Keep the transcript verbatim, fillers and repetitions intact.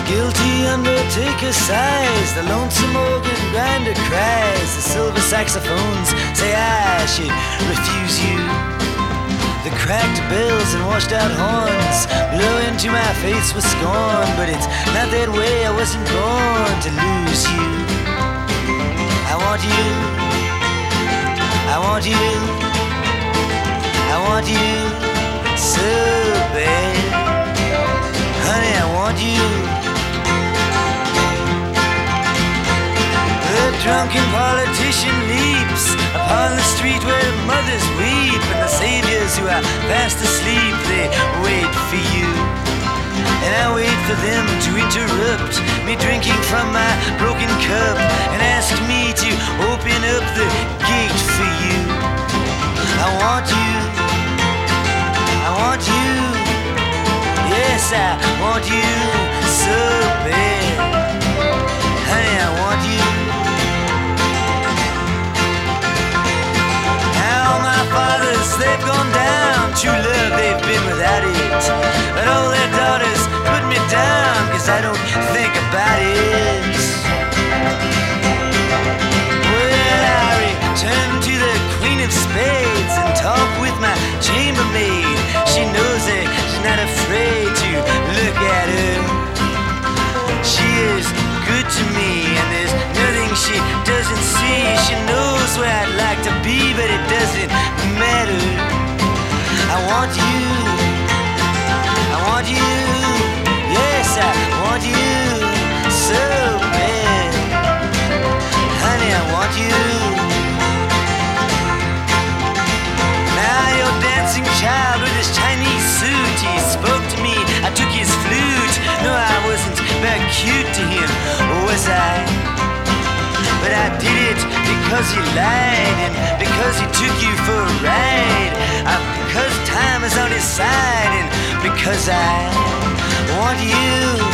guilty undertaker sighs, the lonesome organ grinder cries, the silver saxophones say I should refuse you. The cracked bells and washed out horns blow into my face with scorn, but it's not that way, I wasn't born to lose you. I want you, I want you, I want you so bad. Honey, I want you. The drunken politician leaps upon the street where mothers weep, and the saviors who are fast asleep, they wait for you. And I wait for them to interrupt me drinking from my broken cup and ask me to open up the gate for you. I want you, I want you, yes, I want you so bad. Honey, I want you. Now my fathers, they've gone down, true love, they've been without it, but all their daughters put me down, cause I don't think about it. Well, I return to the Queen of Spades and talk with my chambermaid. She knows that she's not afraid to look at her. She is good to me, and there's nothing she doesn't see. She knows where I'd like to be, but it doesn't matter. I want you, I want you, yes, I want you so bad. Honey, I want you. Now your dancing child with his Chinese suit, he spoke to me, I took his flute. No, I wasn't very cute to him, was I? But I did it because he lied, and because he took you for a ride, uh, because time is on his side, and because I want you.